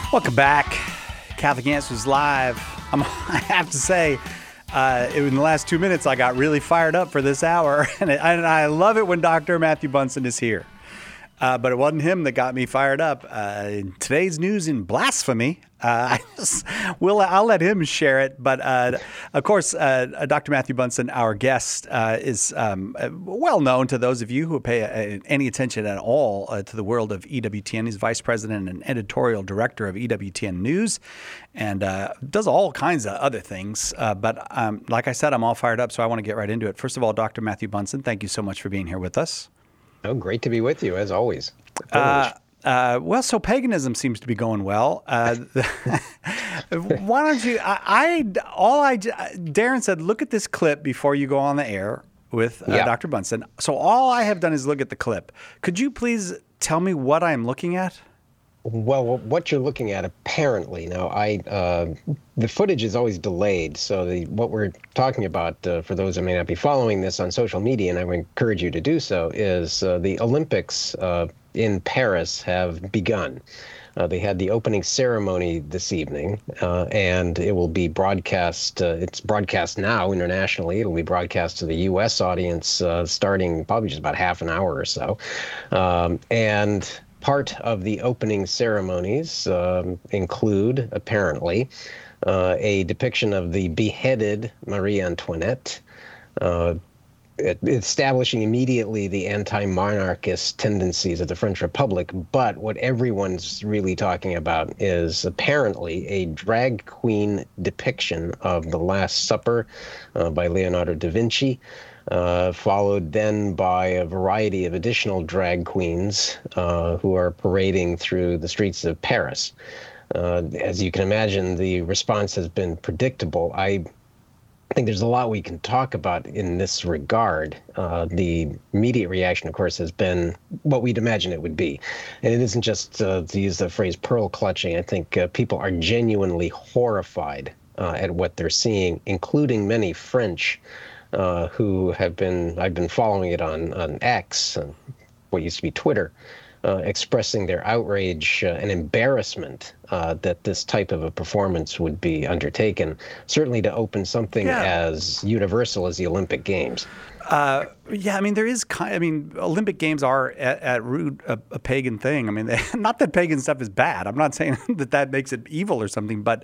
Welcome back. Catholic Answers Live. I have to say, in the last 2 minutes, I got really fired up for this hour. And I love it when Dr. Matthew Bunson is here. But it wasn't him that got me fired up. Today's news in blasphemy. I'll let him share it. But of course, Dr. Matthew Bunson, our guest, is well known to those of you who pay any attention at all to the world of EWTN. He's vice president and editorial director of EWTN News, and does all kinds of other things. But like I said, I'm all fired up, so I want to get right into it. First of all, Dr. Matthew Bunson, thank you so much for being here with us. Oh, great to be with you, as always. Well, so paganism seems to be going well. Why don't you? Darren said, look at this clip before you go on the air with Dr. Bunson. So all I have done is look at the clip. Could you please tell me what I'm looking at? Well, what you're looking at, apparently, now the footage is always delayed. So what we're talking about, for those that may not be following this on social media, and I would encourage you to do so, is the Olympics in Paris have begun. They had the opening ceremony this evening, and it will be broadcast. It's broadcast now internationally. It'll be broadcast to the U.S. audience starting probably just about half an hour or so. And part of the opening ceremonies include, apparently, a depiction of the beheaded Marie Antoinette, establishing immediately the anti-monarchist tendencies of the French Republic. But what everyone's really talking about is apparently a drag queen depiction of The Last Supper by Leonardo da Vinci, followed then by a variety of additional drag queens who are parading through the streets of Paris. As you can imagine, the response has been predictable. I think there's a lot we can talk about in this regard. The immediate reaction, of course, has been what we'd imagine it would be. And it isn't just, to use the phrase, pearl clutching. I think people are genuinely horrified at what they're seeing, including many French who I've been following it on X, what used to be Twitter, expressing their outrage and embarrassment that this type of a performance would be undertaken, certainly to open something as universal as the Olympic Games. I mean, there is Olympic Games are at root a pagan thing. I mean, not that pagan stuff is bad. I'm not saying that makes it evil or something, but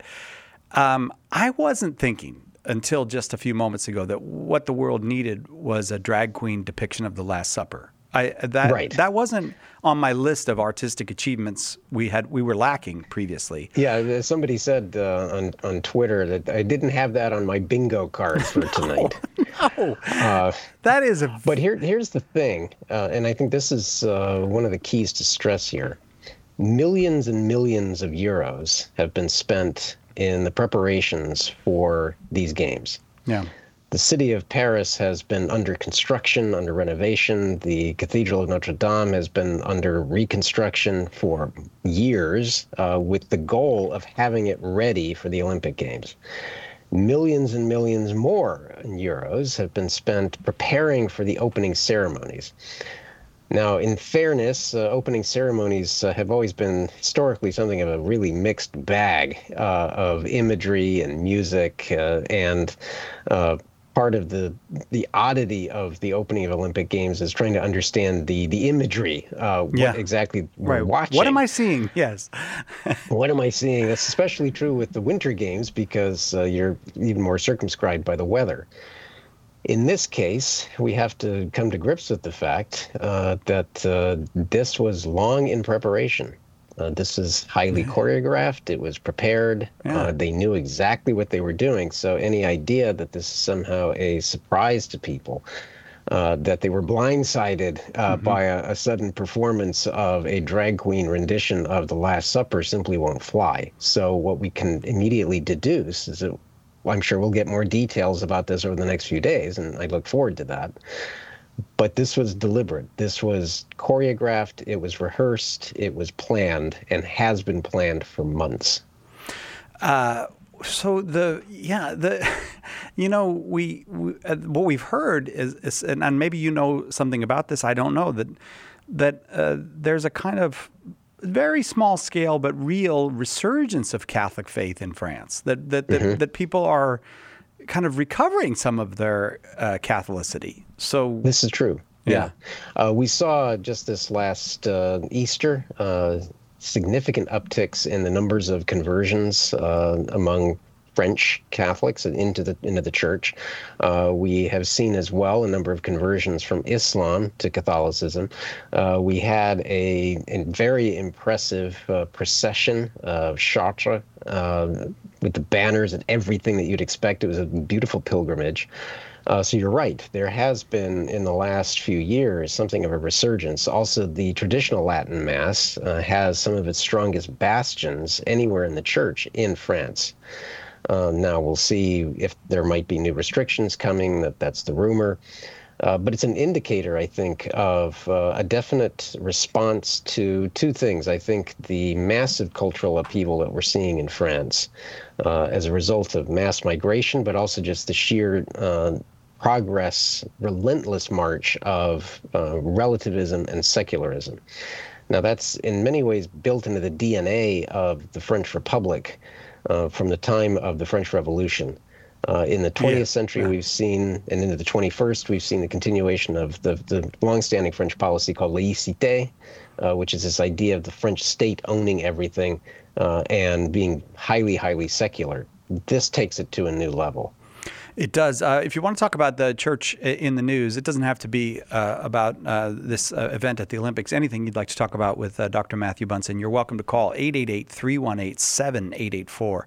I wasn't thinking until just a few moments ago that what the world needed was a drag queen depiction of the Last Supper. That wasn't on my list of artistic achievements we were lacking previously. Yeah, somebody said on Twitter that I didn't have that on my bingo card for tonight. No. That is But here's the thing, and I think this is one of the keys to stress here. Millions and millions of euros have been spent in the preparations for these games. Yeah. The city of Paris has been under construction, under renovation. The Cathedral of Notre Dame has been under reconstruction for years, with the goal of having it ready for the Olympic Games. Millions and millions more euros have been spent preparing for the opening ceremonies. Now, in fairness, opening ceremonies have always been historically something of a really mixed bag of imagery and music, and part of the oddity of the opening of Olympic Games is trying to understand the imagery, what exactly we're watching. What am I seeing? Yes. What am I seeing? That's especially true with the Winter Games because you're even more circumscribed by the weather. In this case, we have to come to grips with the fact that this was long in preparation. This is highly choreographed. It was prepared. They knew exactly what they were doing. So any idea that this is somehow a surprise to people, that they were blindsided by a sudden performance of a drag queen rendition of The Last Supper simply won't fly. So what we can immediately deduce is that I'm sure we'll get more details about this over the next few days, and I look forward to that. But this was deliberate. This was choreographed. It was rehearsed. It was planned and has been planned for months. So what we've heard is and maybe you know something about this. I don't know that there's a kind of very small scale but real resurgence of Catholic faith in France. That people are kind of recovering some of their Catholicity. So this is true. Yeah. We saw just this last Easter significant upticks in the numbers of conversions among French Catholics into the church. We have seen as well a number of conversions from Islam to Catholicism. We had a very impressive procession of Chartres with the banners and everything that you'd expect. It was a beautiful pilgrimage. So you're right. There has been, in the last few years, something of a resurgence. Also, the traditional Latin Mass has some of its strongest bastions anywhere in the church in France. Now we'll see if there might be new restrictions coming. That's the rumor. But it's an indicator, I think, of a definite response to two things. I think the massive cultural upheaval that we're seeing in France as a result of mass migration, but also just the sheer relentless march of relativism and secularism. Now, that's in many ways built into the DNA of the French Republic from the time of the French Revolution. In the 20th century, we've seen, and into the 21st, we've seen the continuation of the longstanding French policy called laïcité, which is this idea of the French state owning everything and being highly, highly secular. This takes it to a new level. It does. If you want to talk about the church in the news, it doesn't have to be about this event at the Olympics. Anything you'd like to talk about with Dr. Matthew Bunson, you're welcome to call 888-318-7884,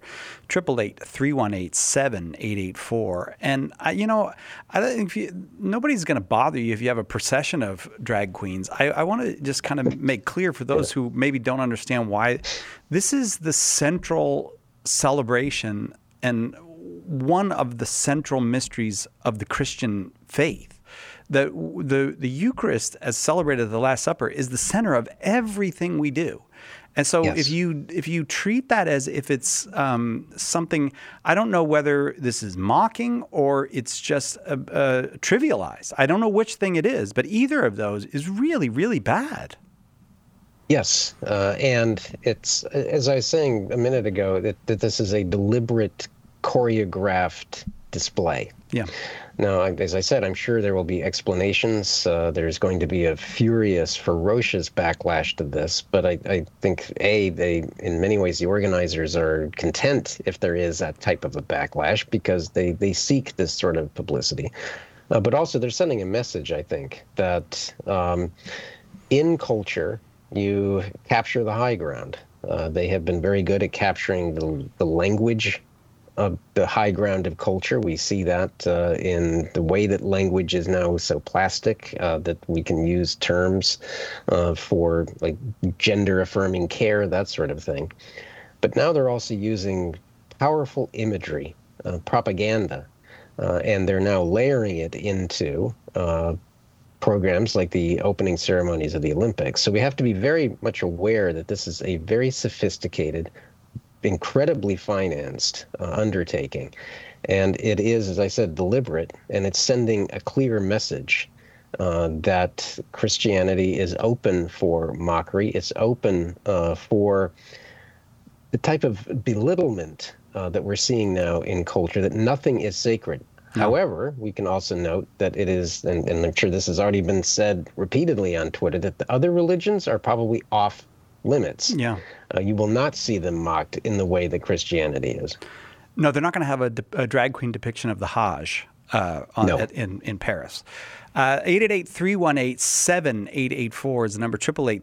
888-318-7884. And, I don't think nobody's going to bother you if you have a procession of drag queens. I want to just kind of make clear for those who maybe don't understand why this is the central celebration and one of the central mysteries of the Christian faith. The Eucharist, as celebrated at the Last Supper, is the center of everything we do. And so if you treat that as if it's something, I don't know whether this is mocking or it's just trivialized. I don't know which thing it is, but either of those is really, really bad. Yes, and it's, as I was saying a minute ago, that this is a deliberate choreographed display. Yeah. Now, as I said, I'm sure there will be explanations. There's going to be a furious, ferocious backlash to this. But I think, in many ways, the organizers are content if there is that type of a backlash because they seek this sort of publicity. But also, they're sending a message, I think, that in culture, you capture the high ground. They have been very good at capturing the language of the high ground of culture. We see that in the way that language is now so plastic that we can use terms for like gender affirming care, that sort of thing. But now they're also using powerful imagery, propaganda, and they're now layering it into programs like the opening ceremonies of the Olympics. So we have to be very much aware that this is a very sophisticated, incredibly financed undertaking. And it is, as I said, deliberate, and it's sending a clear message that Christianity is open for mockery. It's open for the type of belittlement that we're seeing now in culture, that nothing is sacred. No. However, we can also note that it is, and I'm sure this has already been said repeatedly on Twitter, that the other religions are probably off limits. Yeah. You will not see them mocked in the way that Christianity is. No, they're not going to have a drag queen depiction of the Hajj in Paris. 888-318-7884 is the number.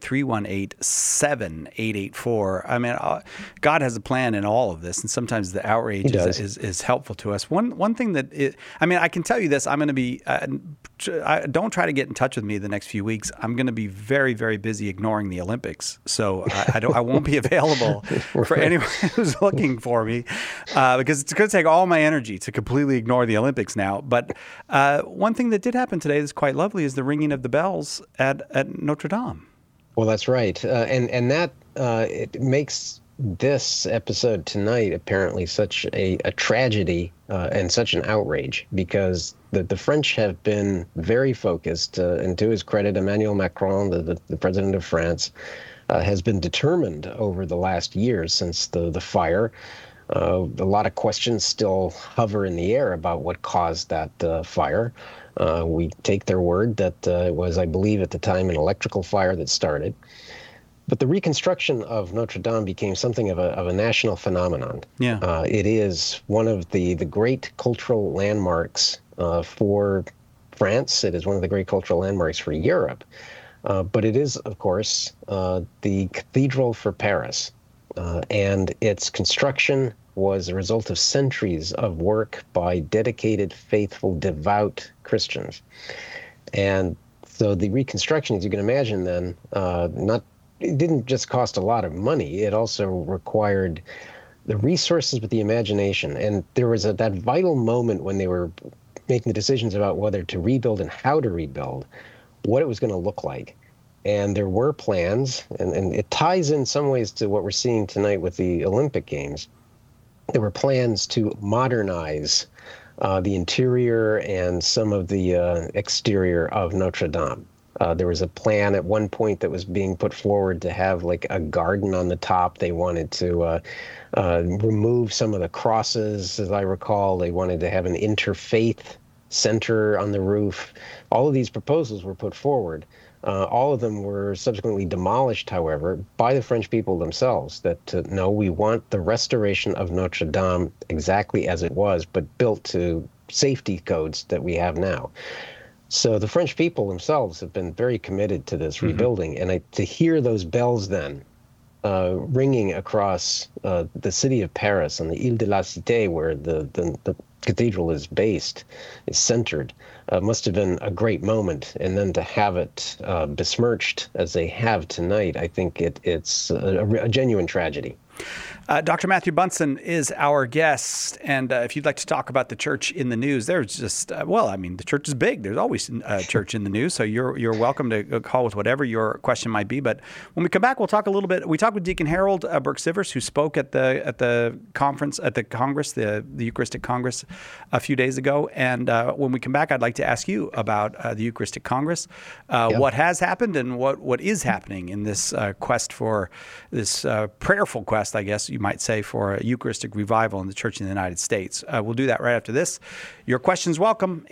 888-318-7884. I mean, God has a plan in all of this, and sometimes the outrage is helpful to us. One thing that I can tell you this. I'm going to be. Don't try to get in touch with me the next few weeks. I'm going to be very, very busy ignoring the Olympics, so I won't be available for anyone who's looking for me because it's going to take all my energy to completely ignore the Olympics now. But one thing that did happen today that's quite lovely is the ringing of the bells at Notre Dame. Well, that's right, and that it makes this episode tonight apparently such a tragedy and such an outrage, because the French have been very focused, and to his credit, Emmanuel Macron, the president of France, has been determined over the last years since the fire. A lot of questions still hover in the air about what caused that fire. We take their word that it was, I believe, at the time, an electrical fire that started. But the reconstruction of Notre Dame became something of a national phenomenon. Yeah. It is one of the great cultural landmarks for France. It is one of the great cultural landmarks for Europe. But it is, of course, the cathedral for Paris. And its construction was a result of centuries of work by dedicated, faithful, devout Christians. And so the reconstruction, as you can imagine then, it didn't just cost a lot of money. It also required the resources with the imagination. And there was that vital moment when they were making the decisions about whether to rebuild and how to rebuild, what it was going to look like. And there were plans, and it ties in some ways to what we're seeing tonight with the Olympic Games. There were plans to modernize the interior and some of the exterior of Notre Dame. There was a plan at one point that was being put forward to have like a garden on the top. They wanted to remove some of the crosses, as I recall. They wanted to have an interfaith center on the roof. All of these proposals were put forward. All of them were subsequently demolished, however, by the French people themselves, that no, we want the restoration of Notre Dame exactly as it was, but built to safety codes that we have now. So the French people themselves have been very committed to this rebuilding. And to hear those bells then ringing across the city of Paris on the Ile de la Cité, where the cathedral is based, is centered, must have been a great moment. And then to have it besmirched as they have tonight, I think it's a genuine tragedy. Dr. Matthew Bunson is our guest, and if you'd like to talk about the church in the news, there's just, the church is big. There's always a church in the news, so you're welcome to call with whatever your question might be. But when we come back, we'll talk a little bit. We talked with Deacon Harold Burke-Sivers, who spoke at the conference, at the Congress, the Eucharistic Congress a few days ago. And when we come back, I'd like to ask you about the Eucharistic Congress, what has happened and what is happening in this quest for this prayerful quest, I guess you might say, for a Eucharistic revival in the Church in the United States. We'll do that right after this. Your questions welcome,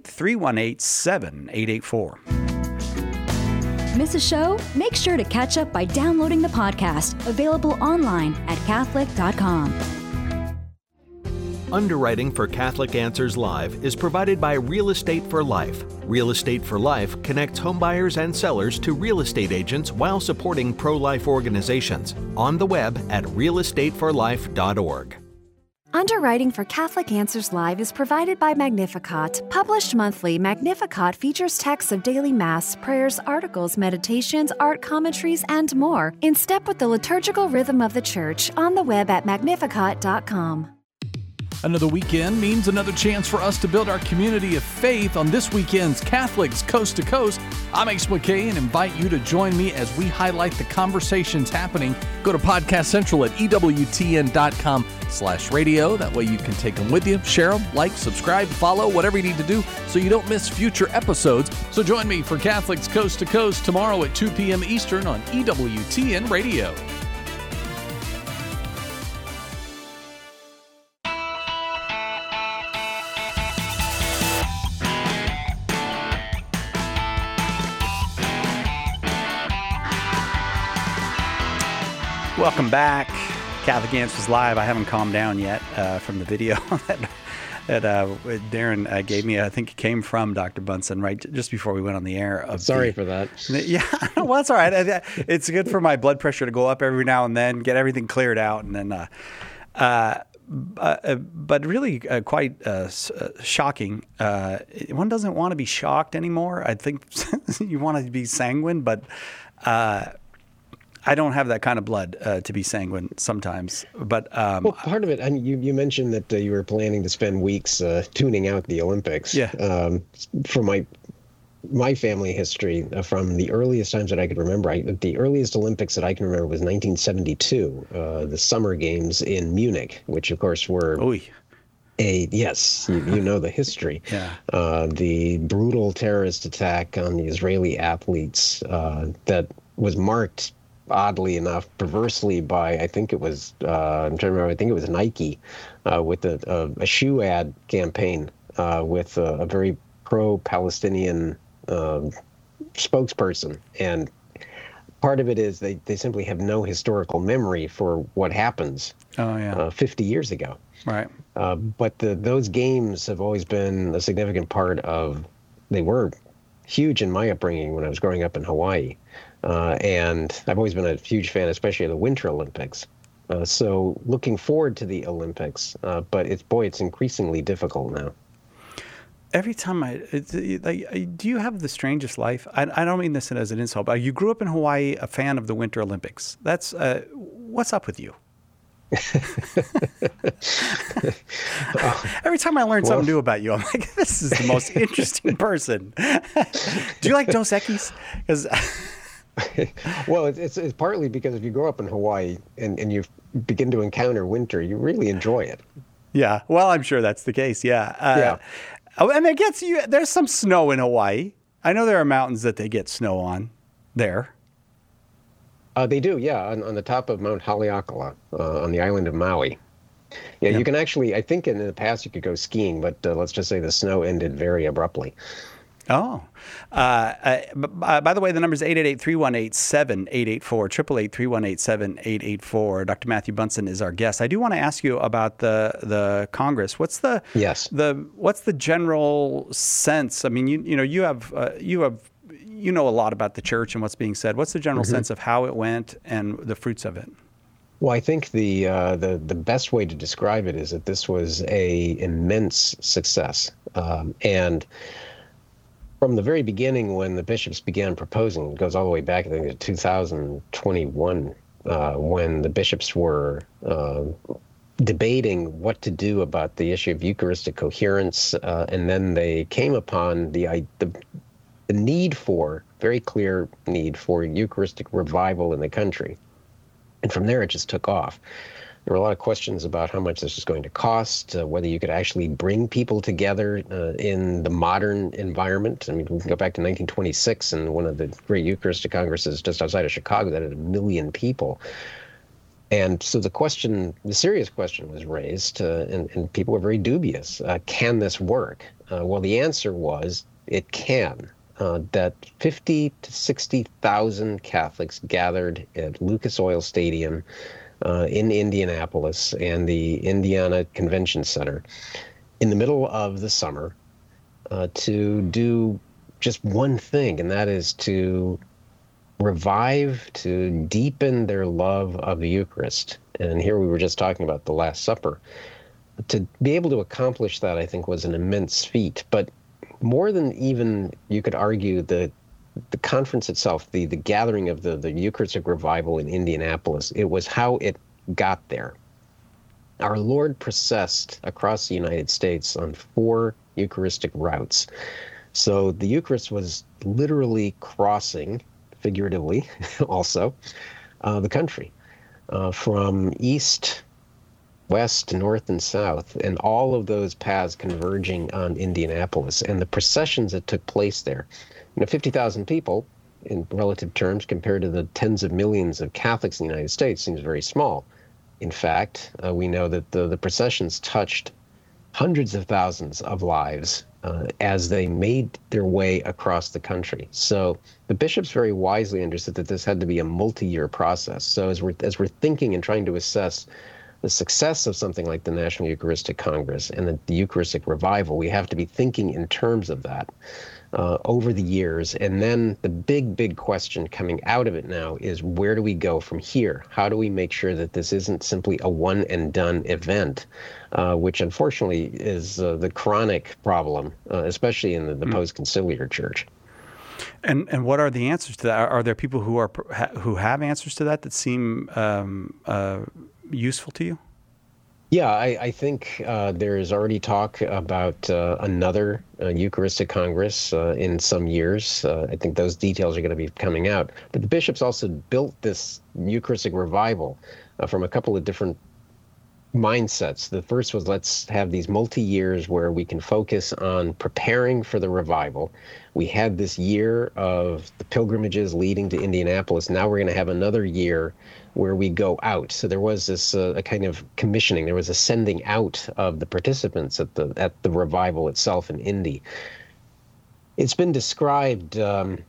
888-318-7884. Miss a show? Make sure to catch up by downloading the podcast, available online at Catholic.com. Underwriting for Catholic Answers Live is provided by Real Estate for Life. Real Estate for Life connects homebuyers and sellers to real estate agents while supporting pro-life organizations. On the web at realestateforlife.org. Underwriting for Catholic Answers Live is provided by Magnificat. Published monthly, Magnificat features texts of daily Mass, prayers, articles, meditations, art commentaries, and more, in step with the liturgical rhythm of the Church. On the web at magnificat.com. Another weekend means another chance for us to build our community of faith on this weekend's Catholics Coast to Coast. I'm Ace McKay and invite you to join me as we highlight the conversations happening. Go to Podcast Central at EWTN.com/radio. That way you can take them with you, share them, like, subscribe, follow, whatever you need to do so you don't miss future episodes. So join me for Catholics Coast to Coast tomorrow at 2 p.m. Eastern on EWTN Radio. Welcome back. Catholic Answers Live. I haven't calmed down yet from the video that Darren gave me. I think it came from Dr. Bunson right just before we went on the air. Sorry for that. Yeah, well, that's all right. It's good for my blood pressure to go up every now and then, get everything cleared out, and then. But really quite shocking. One doesn't want to be shocked anymore. I think you want to be sanguine, but I don't have that kind of blood to be sanguine sometimes. But well, part of it, I mean, you mentioned that you were planning to spend weeks tuning out the Olympics. Yeah. From my family history, from the earliest times that I could remember, the earliest Olympics that I can remember was 1972, the Summer Games in Munich, which of course were. Oy. Yes, you know the history. Yeah. The brutal terrorist attack on the Israeli athletes that was marked oddly enough, perversely by, I think it was, I'm trying to remember, I think it was Nike with a shoe ad campaign with a very pro-Palestinian spokesperson. And part of it is they simply have no historical memory for what happens 50 years ago. Right. But those games have always been a significant part of, they were huge in my upbringing when I was growing up in Hawaii. And I've always been a huge fan, especially of the Winter Olympics. So looking forward to the Olympics, but it's increasingly difficult now. Every time do you have the strangest life? I don't mean this as an insult, but you grew up in Hawaii, a fan of the Winter Olympics. That's what's up with you? Every time I learn something new about you, I'm like, this is the most interesting person. Do you like Dos Equis? Well, it's partly because if you grow up in Hawaii and you begin to encounter winter, you really enjoy it. Yeah, well, I'm sure that's the case. Yeah. And it gets you. There's some snow in Hawaii. I know there are mountains that they get snow on there. They do, yeah, on the top of Mount Haleakala on the island of Maui. Yeah, you can actually, I think in the past you could go skiing, but let's just say the snow ended very abruptly. Oh. By the way, the number is 888-318-7884, 888-318-7884. Dr. Matthew Bunson is our guest. I do want to ask you about the Congress. What's the general sense? I mean, you have a lot about the church and what's being said. What's the general sense of how it went and the fruits of it? Well, I think the best way to describe it is that this was a immense success, and from the very beginning, when the bishops began proposing, it goes all the way back, I think, to 2021, when the bishops were debating what to do about the issue of Eucharistic coherence, and then they came upon the need for, very clear need for Eucharistic revival in the country. And from there, it just took off. There were a lot of questions about how much this was going to cost, whether you could actually bring people together in the modern environment. I mean, we can go back to 1926 and one of the great Eucharistic congresses just outside of Chicago that had 1 million people. And so the serious question was raised, and people were very dubious. Can this work? Well, the answer was it can. That 50 to 60,000 Catholics gathered at Lucas Oil Stadium in Indianapolis and the Indiana Convention Center in the middle of the summer to do just one thing, and that is to revive, to deepen their love of the Eucharist. And here we were just talking about the Last Supper. To be able to accomplish that, I think, was an immense feat. But more than even, you could argue, the conference itself, the gathering of the Eucharistic revival in Indianapolis, it was how it got there. Our Lord processed across the United States on 4 Eucharistic routes. So the Eucharist was literally crossing, figuratively also, the country from east, west, north, and south, and all of those paths converging on Indianapolis. And the processions that took place there, 50,000 people in relative terms compared to the tens of millions of Catholics in the United States seems very small. In fact, we know that the processions touched hundreds of thousands of lives as they made their way across the country. So the bishops very wisely understood that this had to be a multi-year process. So as we're thinking and trying to assess the success of something like the National Eucharistic Congress and the Eucharistic Revival, we have to be thinking in terms of that over the years. And then the big question coming out of it now is, where do we go from here? How do we make sure that this isn't simply a one and done event, which unfortunately is the chronic problem, especially in the post-conciliar church. And what are the answers to that? Are there people who have answers to that seem useful to you? Yeah, I think there is already talk about another Eucharistic Congress in some years. I think those details are going to be coming out. But the bishops also built this Eucharistic revival from a couple of different mindsets. The first was, let's have these multi-years where we can focus on preparing for the revival. We had this year of the pilgrimages leading to Indianapolis. Now we're going to have another year where we go out. So there was this a kind of commissioning. There was a sending out of the participants at the revival itself in Indy. It's been described,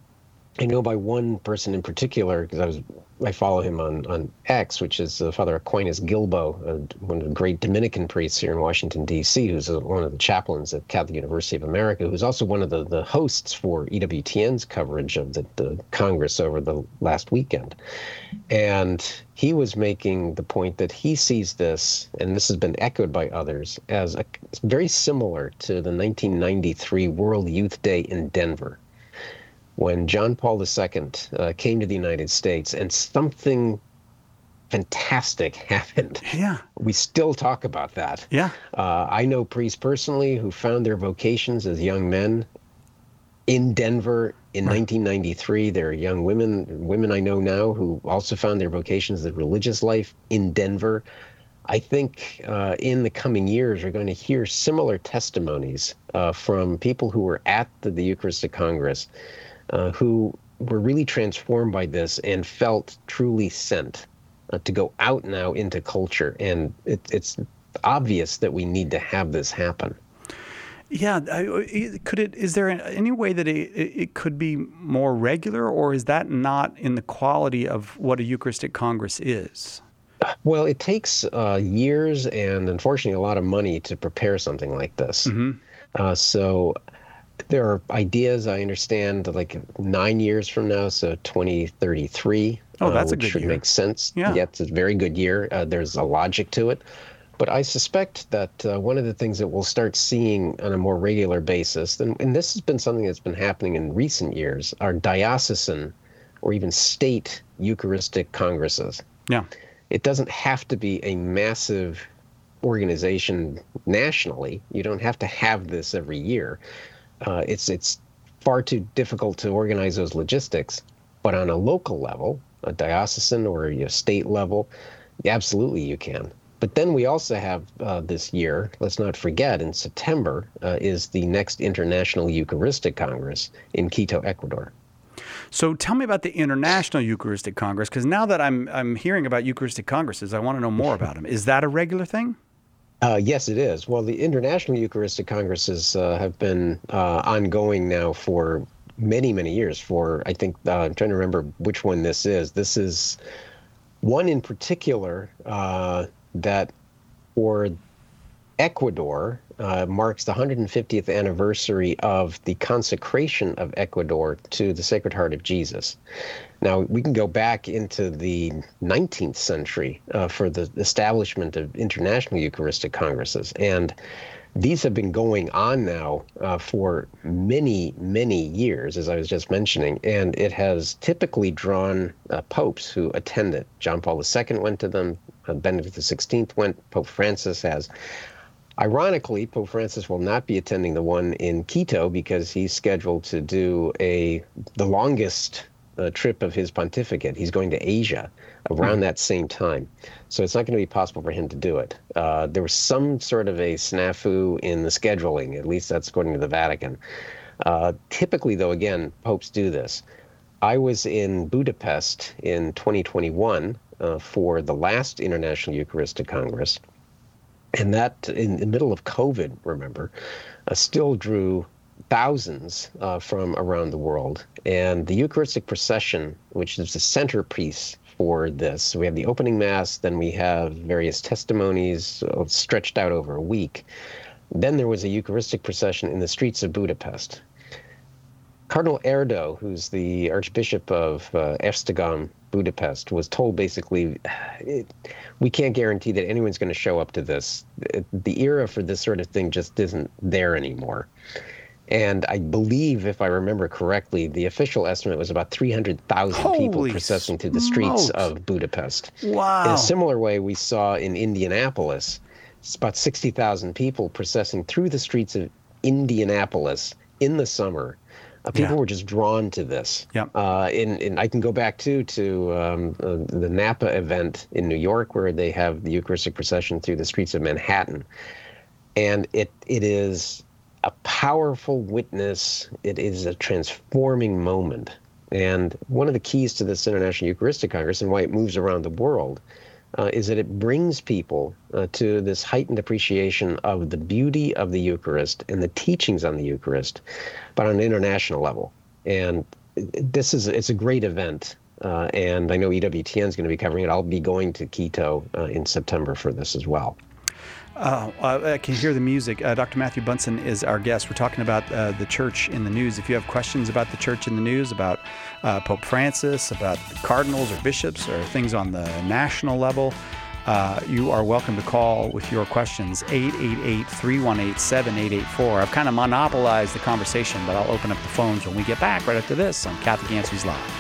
I know by one person in particular, because I follow him on X, which is Father Aquinas Gilbo, one of the great Dominican priests here in Washington, D.C., who's one of the chaplains at Catholic University of America, who's also one of the hosts for EWTN's coverage of the Congress over the last weekend. And he was making the point that he sees this, and this has been echoed by others, as very similar to the 1993 World Youth Day in Denver, when John Paul II came to the United States and something fantastic happened. Yeah. We still talk about that. Yeah. I know priests personally who found their vocations as young men in Denver in 1993. There are young women I know now who also found their vocations in religious life in Denver. I think in the coming years, we're going to hear similar testimonies from people who were at the Eucharistic Congress, who were really transformed by this and felt truly sent to go out now into culture. And it's obvious that we need to have this happen. Yeah. Is there any way that it could be more regular, or is that not in the quality of what a Eucharistic Congress is? Well, it takes years and unfortunately a lot of money to prepare something like this. Mm-hmm. So there are ideas, I understand, like 9 years from now, so 2033. Oh, that's a good year. Which should make sense. Yeah. It's a very good year. There's a logic to it. But I suspect that one of the things that we'll start seeing on a more regular basis, and this has been something that's been happening in recent years, are diocesan or even state Eucharistic Congresses. Yeah. It doesn't have to be a massive organization nationally. You don't have to have this every year. It's far too difficult to organize those logistics. But on a local level, a diocesan or a state level, absolutely you can. But then we also have this year, let's not forget, in September is the next International Eucharistic Congress in Quito, Ecuador. So tell me about the International Eucharistic Congress, because now that I'm hearing about Eucharistic Congresses, I want to know more about them. Is that a regular thing? Yes, it is. Well, the International Eucharistic Congresses have been ongoing now for many, many years. I think, I'm trying to remember which one this is. This is one in particular that for Ecuador marks the 150th anniversary of the consecration of Ecuador to the Sacred Heart of Jesus. Now, we can go back into the 19th century for the establishment of international Eucharistic Congresses. And these have been going on now for many, many years, as I was just mentioning. And it has typically drawn popes who attend it. John Paul II went to them. Benedict XVI went. Pope Francis has. Ironically, Pope Francis will not be attending the one in Quito because he's scheduled to do the longest trip of his pontificate. He's going to Asia around that same time. So it's not going to be possible for him to do it. There was some sort of a snafu in the scheduling, at least that's according to the Vatican. Typically, though, again, popes do this. I was in Budapest in 2021 for the last International Eucharistic Congress. And that, in the middle of COVID, remember, still drew thousands from around the world. And the Eucharistic procession, which is the centerpiece for this, so we have the opening Mass, then we have various testimonies stretched out over a week. Then there was a Eucharistic procession in the streets of Budapest. Cardinal Erdo, who's the Archbishop of Esztergom, Budapest, was told basically, we can't guarantee that anyone's going to show up to this. The era for this sort of thing just isn't there anymore. And I believe, if I remember correctly, the official estimate was about 300,000 people processing through the streets of Budapest. Wow. In a similar way, we saw in Indianapolis, it's about 60,000 people processing through the streets of Indianapolis in the summer People were just drawn to this. Yep. And I can go back to the Napa event in New York, where they have the Eucharistic procession through the streets of Manhattan. And it is a powerful witness. It is a transforming moment. And one of the keys to this International Eucharistic Congress and why it moves around the world is that it brings people to this heightened appreciation of the beauty of the Eucharist and the teachings on the Eucharist, but on an international level. And it's a great event. And I know EWTN is going to be covering it. I'll be going to Quito in September for this as well. I can hear the music. Dr. Matthew Bunson is our guest. We're talking about the church in the news. If you have questions about the church in the news, about Pope Francis, about cardinals or bishops or things on the national level, you are welcome to call with your questions, 888-318-7884. I've kind of monopolized the conversation, but I'll open up the phones when we get back right after this on Catholic Answers Live.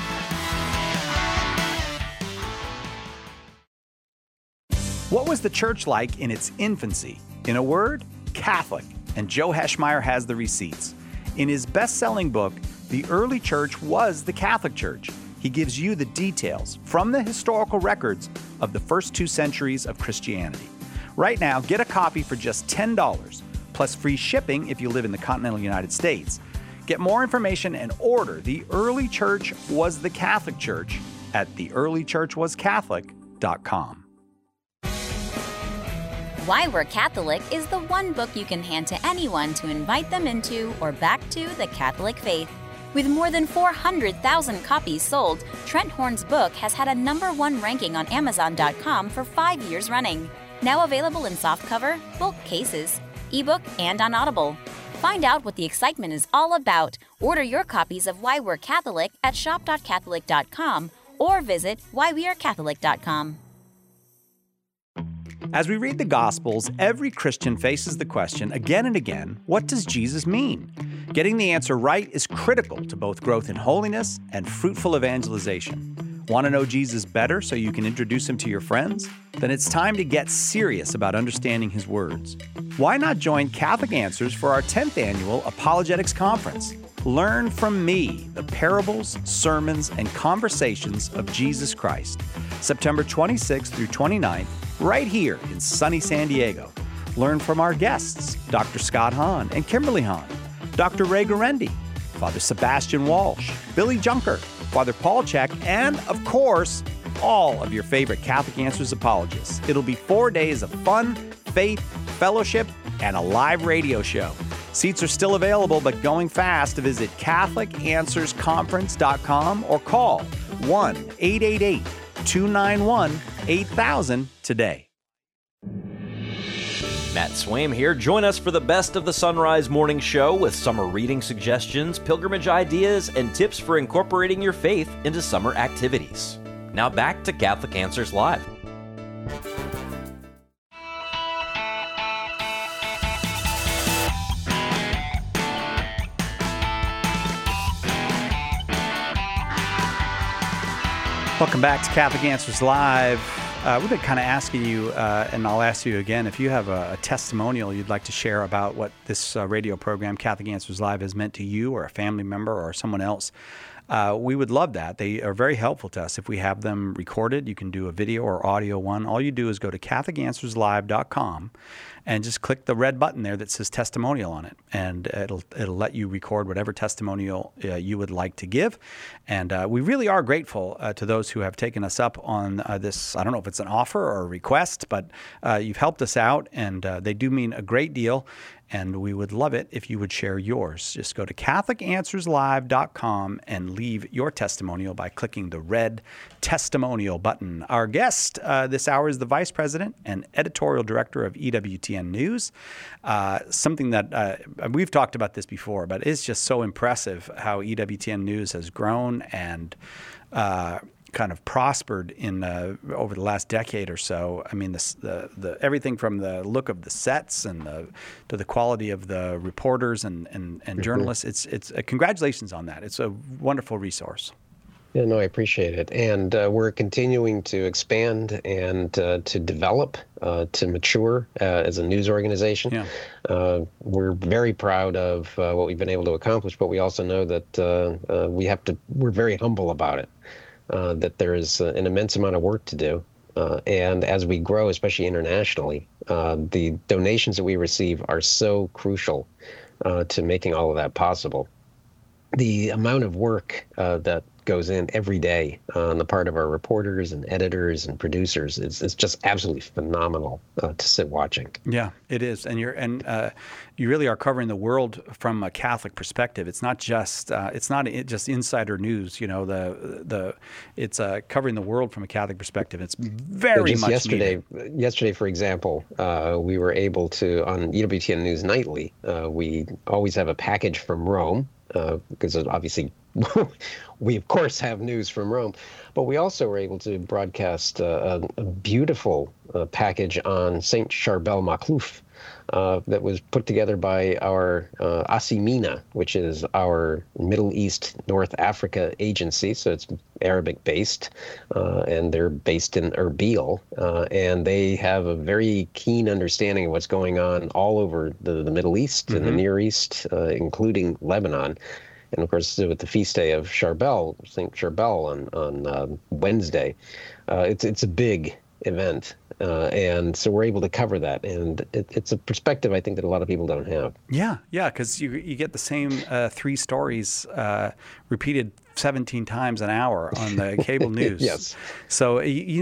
What was the church like in its infancy? In a word, Catholic. And Joe Heschmeyer has the receipts. In his best-selling book, The Early Church Was the Catholic Church, he gives you the details from the historical records of the first 2 centuries of Christianity. Right now, get a copy for just $10, plus free shipping if you live in the continental United States. Get more information and order The Early Church Was the Catholic Church at theearlychurchwascatholic.com. Why We're Catholic is the one book you can hand to anyone to invite them into or back to the Catholic faith. With more than 400,000 copies sold, Trent Horn's book has had a #1 ranking on Amazon.com for 5 years running. Now available in softcover, bulk cases, ebook, and on Audible. Find out what the excitement is all about. Order your copies of Why We're Catholic at shop.catholic.com or visit whywearecatholic.com. As we read the Gospels, every Christian faces the question again and again, what does Jesus mean? Getting the answer right is critical to both growth in holiness and fruitful evangelization. Want to know Jesus better so you can introduce him to your friends? Then it's time to get serious about understanding his words. Why not join Catholic Answers for our 10th annual Apologetics Conference? Learn from me the parables, sermons, and conversations of Jesus Christ. September 26th through 29th, right here in sunny San Diego. Learn from our guests, Dr. Scott Hahn and Kimberly Hahn, Dr. Ray Guarendi, Father Sebastian Walsh, Billy Junker, Father Paul Check, and, of course, all of your favorite Catholic Answers apologists. It'll be 4 days of fun, faith, fellowship, and a live radio show. Seats are still available, but going fast to visit CatholicAnswersConference.com or call 1-888-291-8000 today. Matt Swaim here. Join us for the best of the Sunrise Morning Show with summer reading suggestions, pilgrimage ideas, and tips for incorporating your faith into summer activities. Now back to Catholic Answers Live. Welcome back to Catholic Answers Live. We've been kind of asking you, and I'll ask you again, if you have a testimonial you'd like to share about what this radio program, Catholic Answers Live, has meant to you or a family member or someone else. We would love that. They are very helpful to us. If we have them recorded, you can do a video or audio one. All you do is go to CatholicAnswersLive.com and just click the red button there that says testimonial on it. And it'll let you record whatever testimonial you would like to give. And we really are grateful to those who have taken us up on this. I don't know if it's an offer or a request, but you've helped us out, and they do mean a great deal. And we would love it if you would share yours. Just go to CatholicAnswersLive.com and leave your testimonial by clicking the red testimonial button. Our guest this hour is the Vice President and Editorial Director of EWTN News. Something that we've talked about this before, but it's just so impressive how EWTN News has grown and kind of prospered in over the last decade or so. I mean, the everything from the look of the sets and to the quality of the reporters and journalists. It's congratulations on that. It's a wonderful resource. Yeah, no, I appreciate it. And we're continuing to expand and to develop, to mature as a news organization. Yeah. We're very proud of what we've been able to accomplish, but we also know that we're very humble about it, that there is an immense amount of work to do. And as we grow, especially internationally, the donations that we receive are so crucial to making all of that possible. The amount of work that goes in every day on the part of our reporters and editors and producers is just absolutely phenomenal to sit watching. Yeah, it is, and you really are covering the world from a Catholic perspective. It's not just insider news. You know, it's covering the world from a Catholic perspective. It's very much yesterday. needed. Yesterday, for example, we were able to on EWTN News Nightly. We always have a package from Rome. Because obviously we, of course, have news from Rome, but we also were able to broadcast a beautiful package on St. Charbel Makhlouf that was put together by our ASIMINA, which is our Middle East, North Africa agency. So it's Arabic-based, and they're based in Erbil, and they have a very keen understanding of what's going on all over the Middle East and the Near East, including Lebanon. And, of course, with the feast day of Charbel, St. Charbel on Wednesday, it's a big event. And so we're able to cover that. And it's a perspective I think that a lot of people don't have. Yeah, because you get the same 3 stories repeated 17 times an hour on the cable news. Yes. So,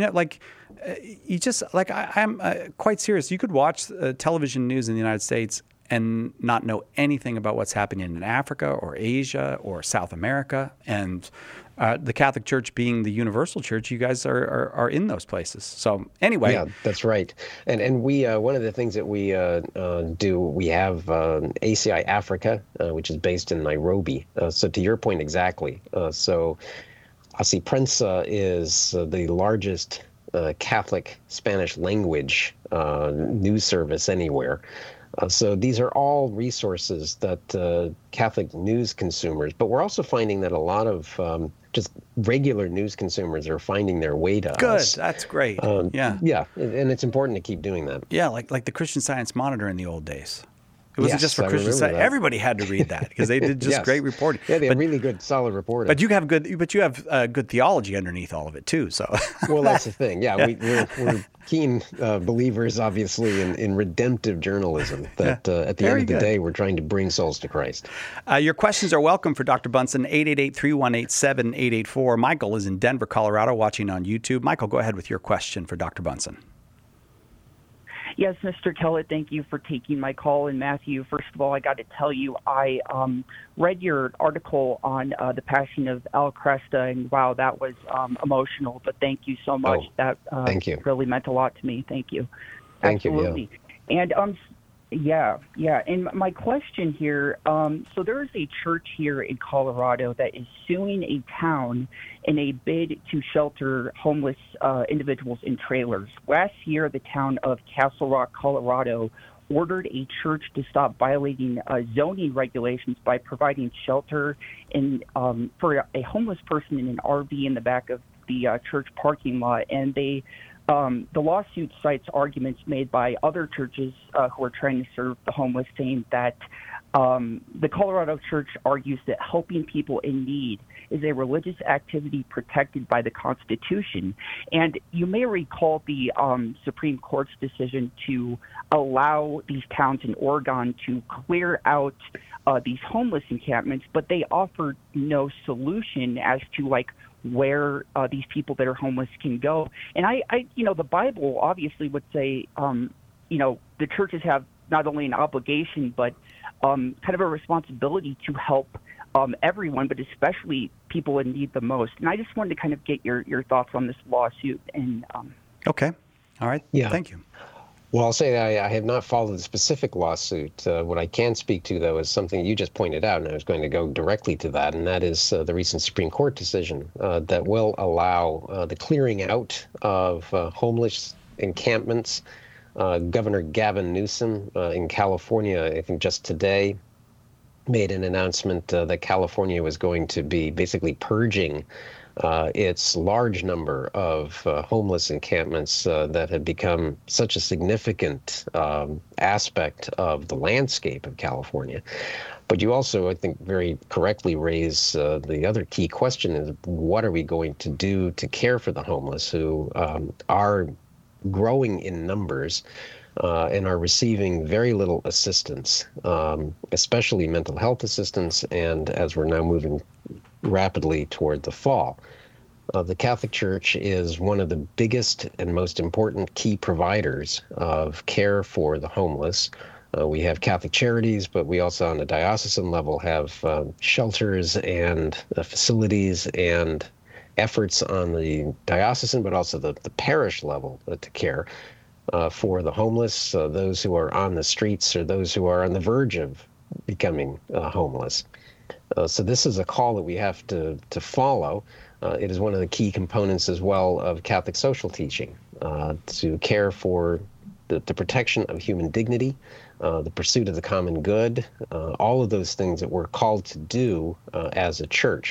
I'm quite serious. You could watch television news in the United States and not know anything about what's happening in Africa or Asia or South America. And the Catholic Church being the universal church, you guys are in those places. So anyway. Yeah, that's right. And we one of the things that we do, we have ACI Africa, which is based in Nairobi. So to your point exactly. So ASI Prensa is the largest Catholic Spanish language news service anywhere. So these are all resources that Catholic news consumers, but we're also finding that a lot of just regular news consumers are finding their way to us. Good, that's great. Yeah, and it's important to keep doing that. Yeah, like the Christian Science Monitor in the old days. It wasn't just for I Christian Science. Everybody had to read that because they did just great reporting. Yeah, they have really good, solid reporting. But you have good theology underneath all of it too. So well, that's the thing. Yeah, we're keen believers, obviously, in redemptive journalism. That at the end of the day, we're trying to bring souls to Christ. Your questions are welcome for Dr. Bunson. 888-318-7884. Michael is in Denver, Colorado, watching on YouTube. Michael, go ahead with your question for Dr. Bunson. Yes, Mr. Kellett, thank you for taking my call. And Matthew, first of all, I got to tell you, I read your article on the Passion of Al Kresta, and wow, that was emotional. But thank you so much. Thank you. Really meant a lot to me. Thank you. Thank Absolutely. you. And yeah. And my question here, so there is a church here in Colorado that is suing a town in a bid to shelter homeless individuals in trailers. Last year, the town of Castle Rock, Colorado, ordered a church to stop violating zoning regulations by providing shelter for a homeless person in an RV in the back of the church parking lot. And the lawsuit cites arguments made by other churches who are trying to serve the homeless, saying that the Colorado Church argues that helping people in need is a religious activity protected by the Constitution. And you may recall the Supreme Court's decision to allow these towns in Oregon to clear out these homeless encampments, but they offered no solution as to where these people that are homeless can go. And I the Bible obviously would say, the churches have not only an obligation, but kind of a responsibility to help everyone, but especially people in need the most. And I just wanted to kind of get your thoughts on this lawsuit. And Okay. All right. Yeah. Thank you. Well, I'll say that I have not followed the specific lawsuit. What I can speak to, though, is something you just pointed out, and I was going to go directly to that, and that is the recent Supreme Court decision that will allow the clearing out of homeless encampments. Governor Gavin Newsom in California, I think just today, made an announcement that California was going to be basically purging its large number of homeless encampments that have become such a significant aspect of the landscape of California. But you also, I think, very correctly raise the other key question is, what are we going to do to care for the homeless who are growing in numbers and are receiving very little assistance, especially mental health assistance, and as we're now moving rapidly toward the fall. The Catholic Church is one of the biggest and most important key providers of care for the homeless. We have Catholic Charities, but we also on a diocesan level have shelters and facilities and efforts on the diocesan, but also the parish level to care for the homeless, those who are on the streets or those who are on the verge of becoming homeless. So this is a call that we have to follow. It is one of the key components as well of Catholic social teaching, to care for the protection of human dignity, the pursuit of the common good, all of those things that we're called to do as a church.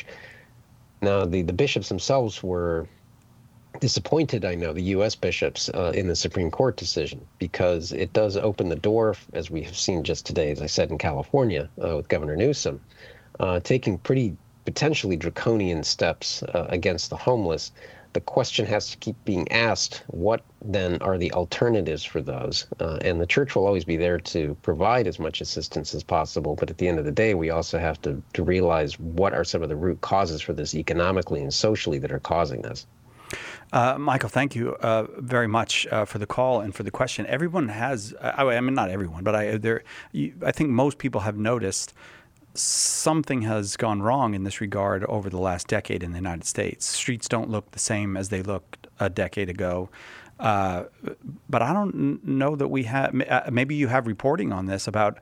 Now, the bishops themselves were disappointed, I know, the U.S. bishops in the Supreme Court decision, because it does open the door, as we have seen just today, as I said, in California with Governor Newsom, taking pretty potentially draconian steps against the homeless. The question has to keep being asked, what then are the alternatives for those? And the church will always be there to provide as much assistance as possible, but at the end of the day, we also have to realize what are some of the root causes for this economically and socially that are causing this. Michael, thank you very much for the call and for the question. Everyone has, I mean, not everyone, but I think most people have noticed something has gone wrong in this regard over the last decade in the United States. Streets don't look the same as they looked a decade ago. But I don't know that we have, maybe you have reporting on this about,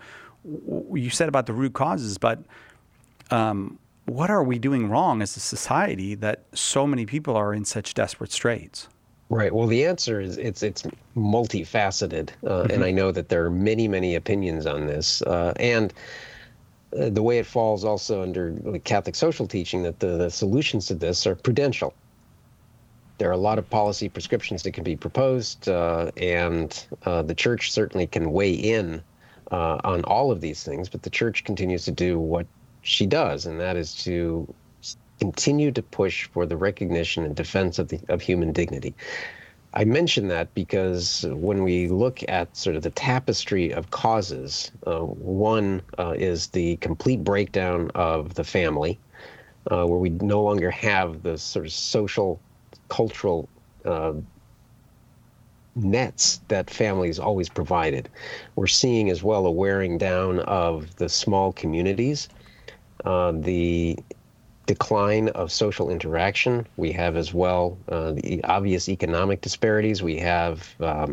you said about the root causes, but what are we doing wrong as a society that so many people are in such desperate straits? Right. Well, the answer is it's multifaceted, and I know that there are many, many opinions on this. And the way it falls also under Catholic social teaching, that the solutions to this are prudential. There are a lot of policy prescriptions that can be proposed, and the church certainly can weigh in on all of these things, but the church continues to do what she does, and that is to continue to push for the recognition and defense of human dignity. I mention that because when we look at sort of the tapestry of causes, one is the complete breakdown of the family, where we no longer have the sort of social, cultural nets that families always provided. We're seeing as well a wearing down of the small communities, the decline of social interaction. We have as well the obvious economic disparities. We have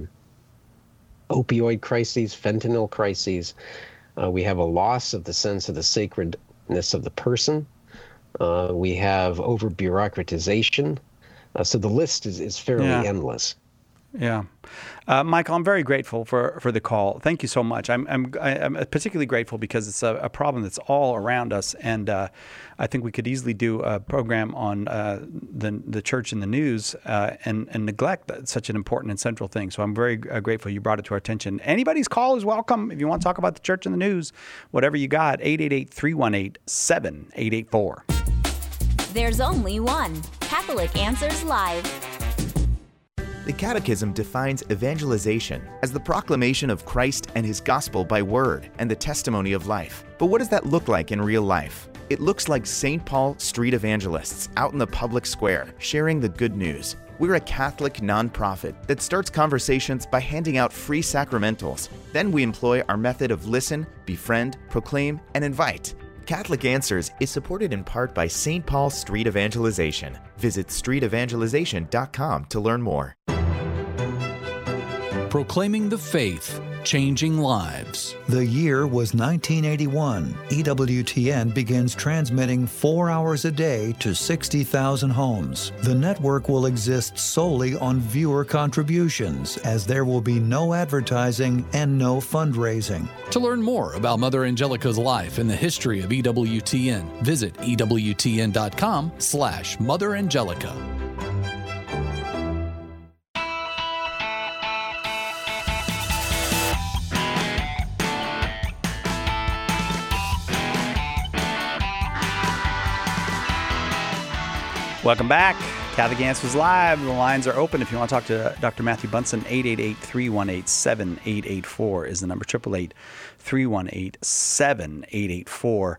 opioid crises, fentanyl crises. We have a loss of the sense of the sacredness of the person. We have over-bureaucratization. So the list is fairly endless. Yeah. Michael, I'm very grateful for the call. Thank you so much. I'm particularly grateful because it's a problem that's all around us, and I think we could easily do a program on the church in the news and neglect such an important and central thing. So I'm very grateful you brought it to our attention. Anybody's call is welcome. If you want to talk about the church in the news, whatever you got, 888-318-7884. There's only one Catholic Answers Live. The Catechism defines evangelization as the proclamation of Christ and His gospel by word and the testimony of life. But what does that look like in real life? It looks like St. Paul street evangelists out in the public square sharing the good news. We're a Catholic nonprofit that starts conversations by handing out free sacramentals. Then we employ our method of listen, befriend, proclaim, and invite. Catholic Answers is supported in part by St. Paul Street Evangelization. Visit streetevangelization.com to learn more. Proclaiming the faith changing lives. The year was 1981. EWTN begins transmitting 4 hours a day to 60,000 homes. The network will exist solely on viewer contributions, as there will be no advertising and no fundraising. To learn more about Mother Angelica's life and the history of EWTN, visit EWTN.com/Mother Angelica. Welcome back. Catholic Answers Live. The lines are open. If you want to talk to Dr. Matthew Bunson, 888-318-7884 is the number, 888-318-7884.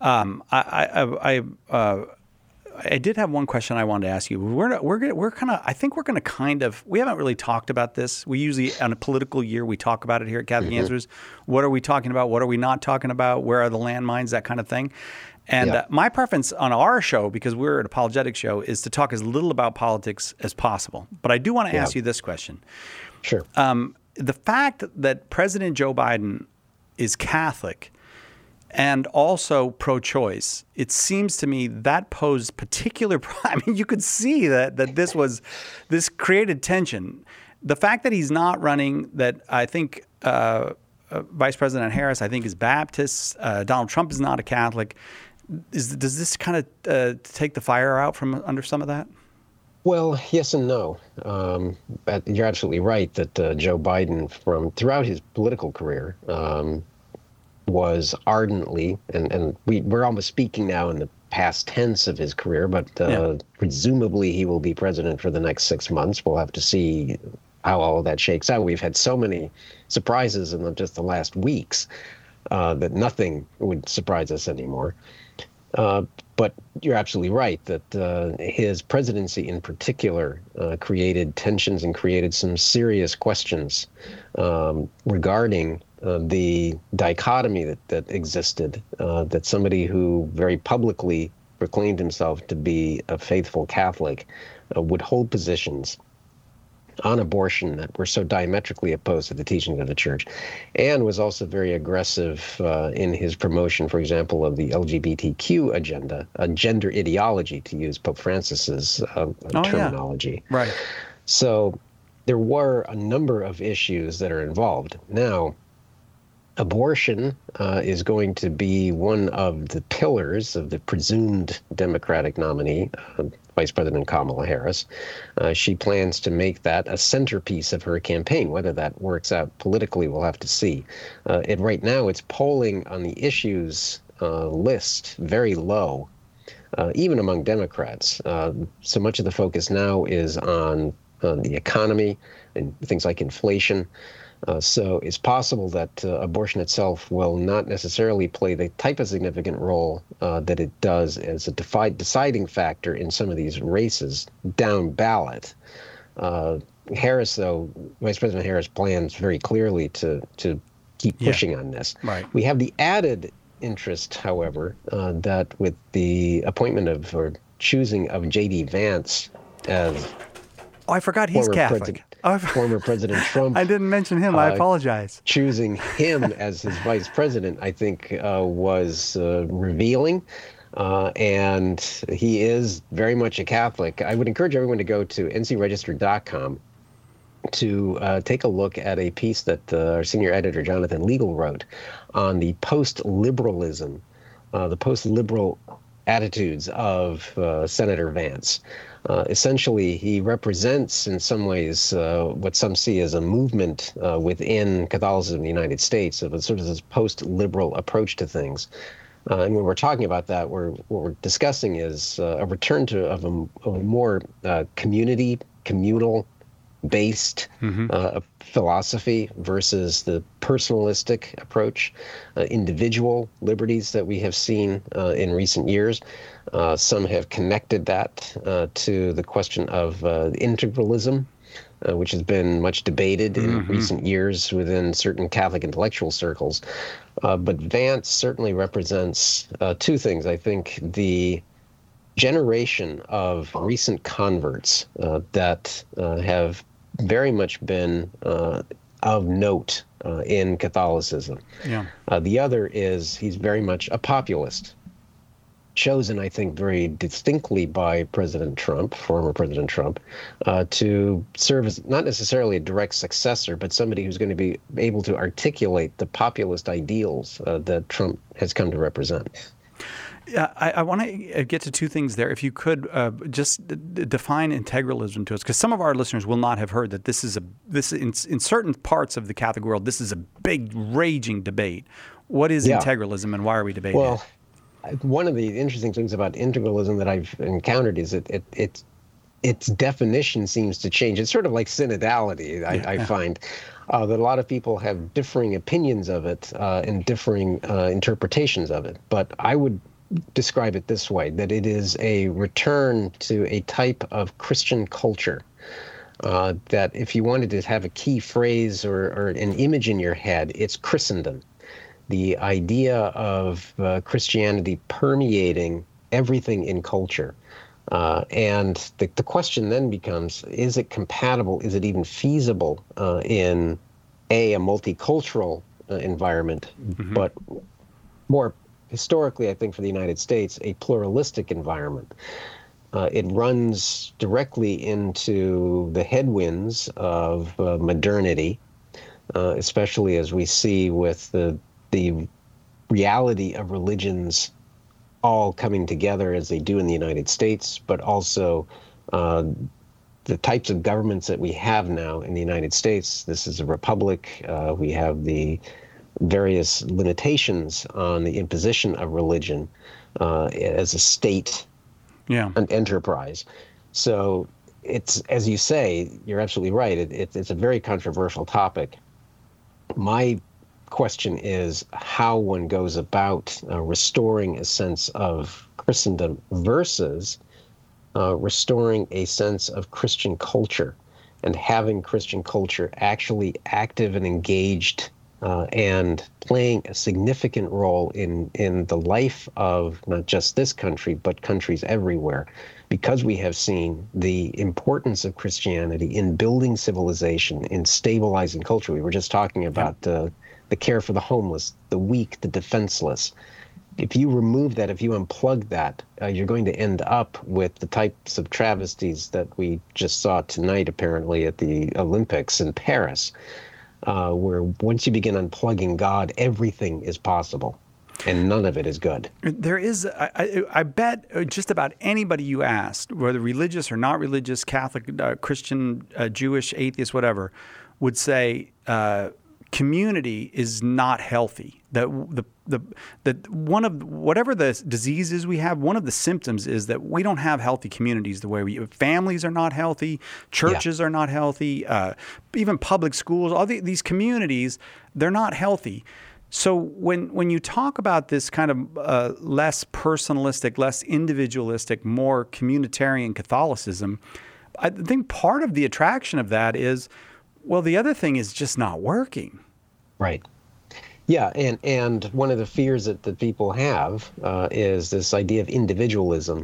I did have one question I wanted to ask you. We haven't really talked about this. We usually, on a political year, we talk about it here at Catholic Answers. What are we talking about? What are we not talking about? Where are the landmines? That kind of thing. And my preference on our show, because we're an apologetic show, is to talk as little about politics as possible. But I do want to ask you this question. Sure. The fact that President Joe Biden is Catholic and also pro-choice, it seems to me that posed particular I mean, you could see that this created tension. The fact that he's not running, that I think Vice President Harris, I think, is Baptist. Donald Trump is not a Catholic. Does this kind of take the fire out from under some of that? Well, yes and no. You're absolutely right that Joe Biden, throughout his political career, was ardently, and we're almost speaking now in the past tense of his career, but presumably he will be president for the next 6 months. We'll have to see how all of that shakes out. We've had so many surprises in just the last weeks that nothing would surprise us anymore. But you're absolutely right that his presidency in particular created tensions and created some serious questions regarding the dichotomy that existed, that somebody who very publicly proclaimed himself to be a faithful Catholic would hold positions on abortion that were so diametrically opposed to the teachings of the church, and was also very aggressive in his promotion, for example, of the LGBTQ agenda, a gender ideology, to use Pope Francis's terminology. Yeah. Right. So there were a number of issues that are involved. Now, abortion is going to be one of the pillars of the presumed Democratic nominee, Vice President Kamala Harris. She plans to make that a centerpiece of her campaign. Whether that works out politically, we'll have to see. Right now, it's polling on the issues list very low, even among Democrats. So much of the focus now is on the economy and things like inflation. So it's possible that abortion itself will not necessarily play the type of significant role that it does as a deciding factor in some of these races down ballot. Harris, though, Vice President Harris plans very clearly to keep pushing on this. Right. We have the added interest, however, that with the appointment of or choosing of J.D. Vance as I forgot he's Catholic. Former President Trump. I didn't mention him. I apologize. Choosing him as his vice president, I think, was revealing. And he is very much a Catholic. I would encourage everyone to go to ncregister.com to take a look at a piece that our senior editor, Jonathan Legal, wrote on the post-liberalism, the post-liberal attitudes of Senator Vance. Essentially, he represents, in some ways, what some see as a movement within Catholicism in the United States, of a sort of this post-liberal approach to things. And when we're talking about that, what we're discussing is a return to of a more communal-based philosophy versus the personalistic approach, individual liberties that we have seen in recent years. Some have connected that to the question of integralism, which has been much debated in recent years within certain Catholic intellectual circles. But Vance certainly represents two things. I think the generation of recent converts that have very much been of note in Catholicism. Yeah. The other is he's very much a populist, chosen, I think, very distinctly by President Trump, former President Trump, to serve as not necessarily a direct successor, but somebody who's going to be able to articulate the populist ideals that Trump has come to represent. Yeah, I want to get to two things there. If you could just define integralism to us, because some of our listeners will not have heard that this is in certain parts of the Catholic world, this is a big raging debate. What is integralism, and why are we debating it? Well, one of the interesting things about integralism that I've encountered is its definition seems to change. It's sort of like synodality, I find. That a lot of people have differing opinions of it and differing interpretations of it. But I would describe it this way, that it is a return to a type of Christian culture that if you wanted to have a key phrase or an image in your head, it's Christendom. The idea of Christianity permeating everything in culture. And the question then becomes, is it compatible, is it even feasible in a multicultural environment, but more historically, I think for the United States, a pluralistic environment. It runs directly into the headwinds of modernity, especially as we see with the reality of religions all coming together as they do in the United States, but also the types of governments that we have now in the United States. This is a republic. We have the various limitations on the imposition of religion as a state, an enterprise. So it's, as you say, you're absolutely right. It's a very controversial topic. My question is how one goes about restoring a sense of Christendom versus restoring a sense of Christian culture and having Christian culture actually active and engaged and playing a significant role in the life of not just this country, but countries everywhere, because we have seen the importance of Christianity in building civilization, in stabilizing culture. We were just talking about the care for the homeless, the weak, the defenseless. If you remove that, if you unplug that, you're going to end up with the types of travesties that we just saw tonight, apparently, at the Olympics in Paris. Where once you begin unplugging God, everything is possible, and none of it is good. There is, I bet, just about anybody you asked, whether religious or not religious, Catholic, Christian, Jewish, atheist, whatever, would say community is not healthy. That one of whatever the diseases we have, one of the symptoms is that we don't have healthy communities the way families are not healthy, churches are not healthy, even public schools, all these communities, they're not healthy. So when you talk about this kind of less personalistic, less individualistic, more communitarian Catholicism, I think part of the attraction of that is, well, the other thing is just not working. Right. Yeah, and one of the fears that people have is this idea of individualism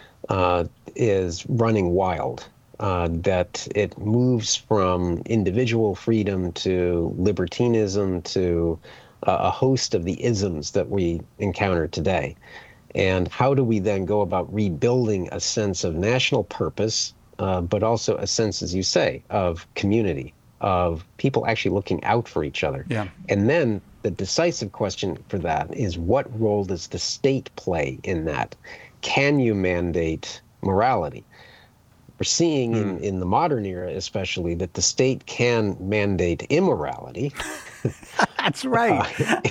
is running wild, that it moves from individual freedom to libertinism to a host of the isms that we encounter today. And how do we then go about rebuilding a sense of national purpose, but also a sense, as you say, of community, of people actually looking out for each other? Yeah. And then the decisive question for that is, what role does the state play in that? Can you mandate morality? We're seeing in the modern era, especially, that the state can mandate immorality. That's right.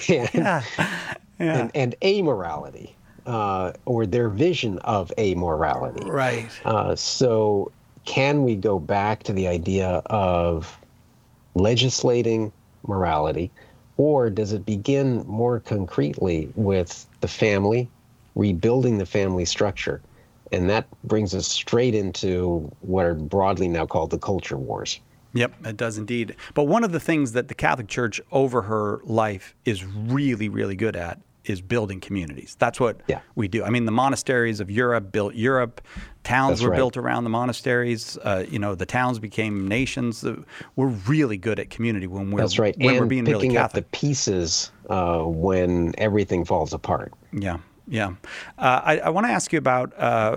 And amorality, or their vision of amorality. Right. So can we go back to the idea of legislating morality, or does it begin more concretely with the family, rebuilding the family structure? And that brings us straight into what are broadly now called the culture wars. Yep, it does indeed. But one of the things that the Catholic Church over her life is really, really good at is building communities. That's what we do. I mean, the monasteries of Europe built Europe. Towns were built around the monasteries. The towns became nations. We're really good at community when we're when we're being really Catholic. Picking up the pieces when everything falls apart. Yeah. Yeah. I want to ask you about,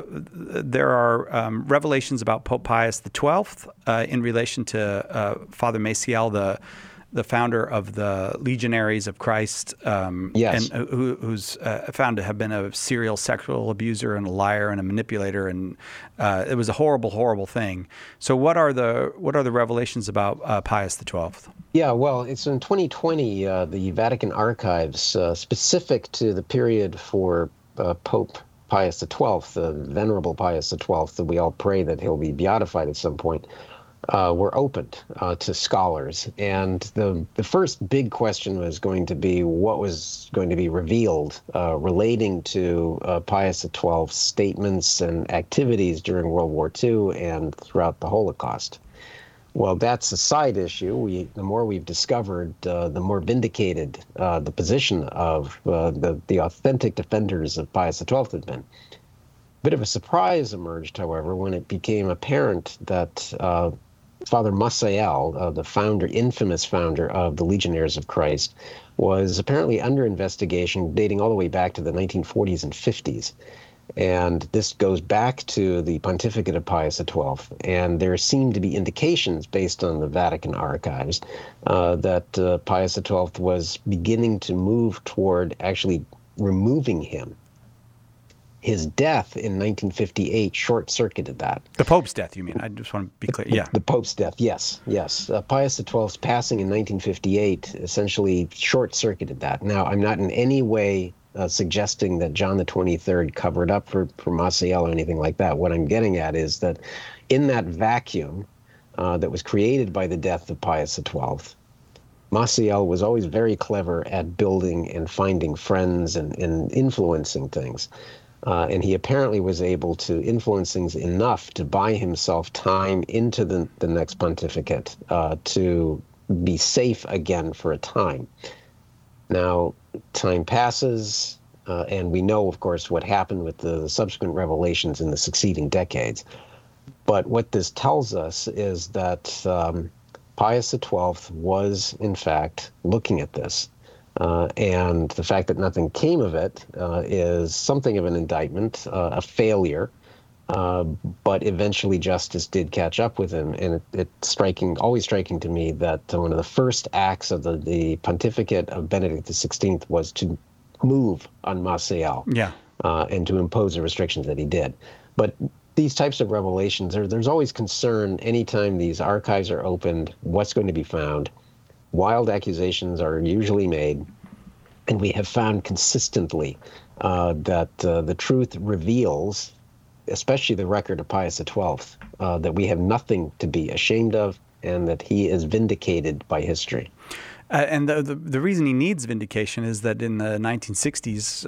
there are revelations about Pope Pius XII in relation to Father Maciel, the founder of the Legionaries of Christ, and who's found to have been a serial sexual abuser and a liar and a manipulator, and it was a horrible, horrible thing. So, what are the revelations about Pius XII? Yeah, well, it's in 2020. The Vatican archives, specific to the period for Pope Pius XII, the Venerable Pius XII, that we all pray that he'll be beatified at some point, were opened to scholars. And the first big question was going to be what was going to be revealed relating to Pius XII's statements and activities during World War II and throughout the Holocaust. Well, that's a side issue. The more we've discovered, the more vindicated the position of the authentic defenders of Pius XII had been. A bit of a surprise emerged, however, when it became apparent that Father Maciel, the infamous founder of the Legionnaires of Christ, was apparently under investigation dating all the way back to the 1940s and 50s. And this goes back to the pontificate of Pius XII. And there seem to be indications based on the Vatican archives that Pius XII was beginning to move toward actually removing him. His death in 1958 short-circuited that. The Pope's death, you mean? I just want to be clear. Yeah. The Pope's death, yes. Pius XII's passing in 1958 essentially short-circuited that. Now, I'm not in any way suggesting that John the 23rd covered up for Maciel or anything like that. What I'm getting at is that in that vacuum that was created by the death of Pius XII, Maciel was always very clever at building and finding friends and influencing things. And he apparently was able to influence things enough to buy himself time into the next pontificate to be safe again for a time. Now, time passes, and we know, of course, what happened with the subsequent revelations in the succeeding decades. But what this tells us is that Pius XII was, in fact, looking at this. And the fact that nothing came of it is something of an indictment, a failure. But eventually justice did catch up with him. And it's always striking to me that one of the first acts of the pontificate of Benedict XVI was to move on Maciel and to impose the restrictions that he did. But these types of revelations, there's always concern anytime these archives are opened, what's going to be found. Wild accusations are usually made, and we have found consistently that the truth reveals, especially the record of Pius XII, that we have nothing to be ashamed of and that he is vindicated by history. And the reason he needs vindication is that in the 1960s,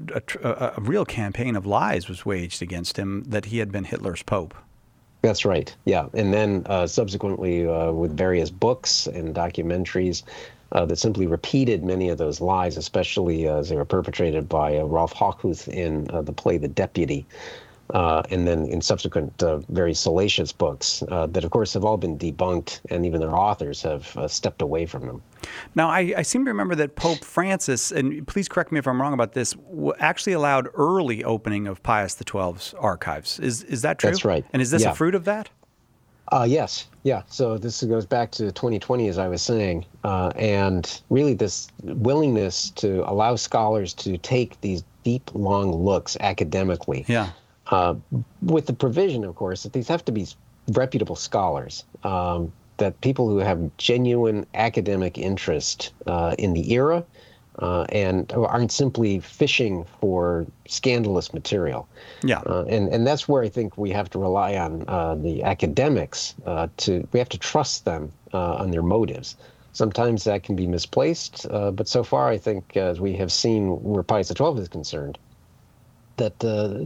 a real campaign of lies was waged against him that he had been Hitler's pope. That's right, yeah. And then subsequently with various books and documentaries that simply repeated many of those lies, especially as they were perpetrated by Rolf Hochhuth in the play The Deputy. And then in subsequent very salacious books that, of course, have all been debunked, and even their authors have stepped away from them. Now, I seem to remember that Pope Francis, and please correct me if I'm wrong about this, actually allowed early opening of Pius XII's archives. Is that true? That's right. And is this a fruit of that? Yes. Yeah. So this goes back to 2020, as I was saying, and really this willingness to allow scholars to take these deep, long looks academically. Yeah. With the provision, of course, that these have to be reputable scholars, that people who have genuine academic interest in the era and aren't simply fishing for scandalous material. Yeah. And that's where I think we have to rely on the academics. We have to trust them on their motives. Sometimes that can be misplaced, but so far I think, as we have seen where Pius XII is concerned, that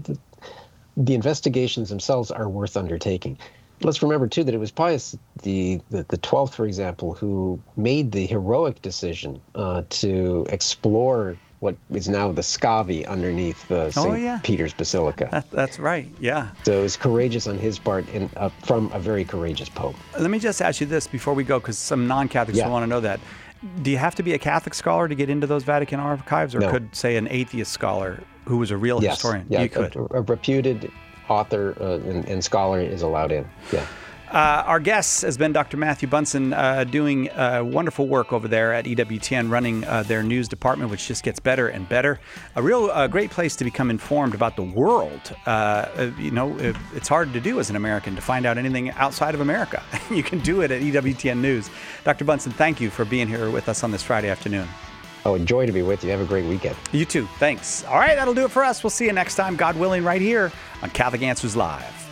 the investigations themselves are worth undertaking. Let's remember, too, that it was Pius the 12th, for example, who made the heroic decision to explore what is now the Scavi underneath the St. Peter's Basilica. That's right, yeah. So it was courageous on his part from a very courageous pope. Let me just ask you this before we go, because some non-Catholics will want to know that. Do you have to be a Catholic scholar to get into those Vatican archives, or could, say, an atheist scholar who was a real historian? Yeah, you could. A reputed author and scholar is allowed in. Yeah. Our guest has been Dr. Matthew Bunson, doing wonderful work over there at EWTN, running their news department, which just gets better and better. A real great place to become informed about the world. It's hard to do as an American to find out anything outside of America. You can do it at EWTN News. Dr. Bunson, thank you for being here with us on this Friday afternoon. Oh, a joy to be with you. Have a great weekend. You too. Thanks. All right, that'll do it for us. We'll see you next time, God willing, right here on Catholic Answers Live.